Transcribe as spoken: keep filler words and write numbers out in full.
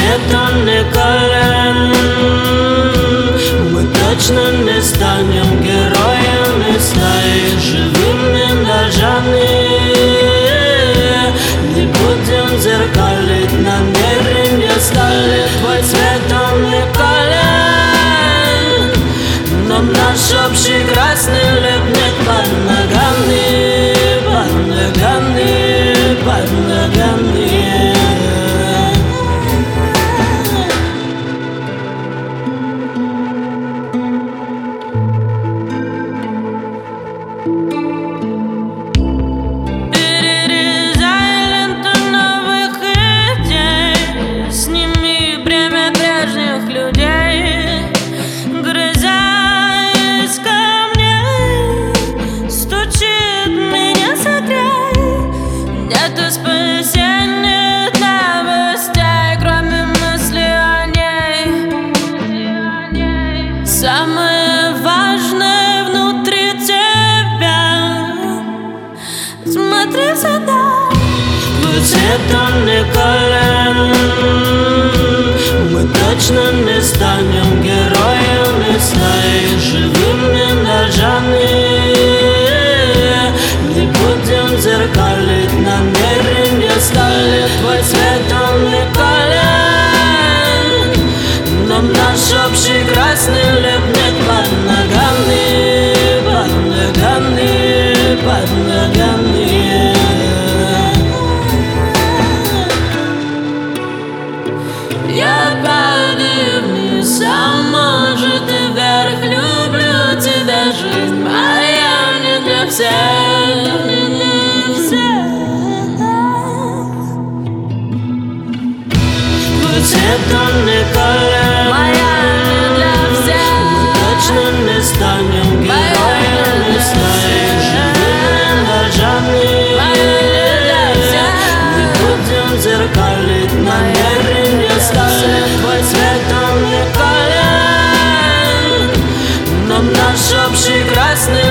цвет уникален. Мы точно не станем героями стаи, живыми ножами. Не будем зеркалить намерения стали. Твой цвет уникален, нам наш общий красный лепнет под ногами, под ногами, под ногами. Спасение новостей, кроме мысли о ней. Самое важное внутри тебя. Смотри сюда. Твой цвет уникален. Мы точно не станем героями стаи, живыми ножами. Не будем зеркалить намерения стали. Твой цвет уникален, нам наш общий красный лепнет под ногами, под ногами, под ногами. Я падаю вниз, а может и вверх. Люблю тебя, жизнь моя не для всех, не для всех. Твой цвет уникален, Моя не для всех. мы точно не станем героями стаи, живыми ножами. Моя не для всех. Не будем зеркалить намерения стали. Твой цвет уникален, нам наш общий красный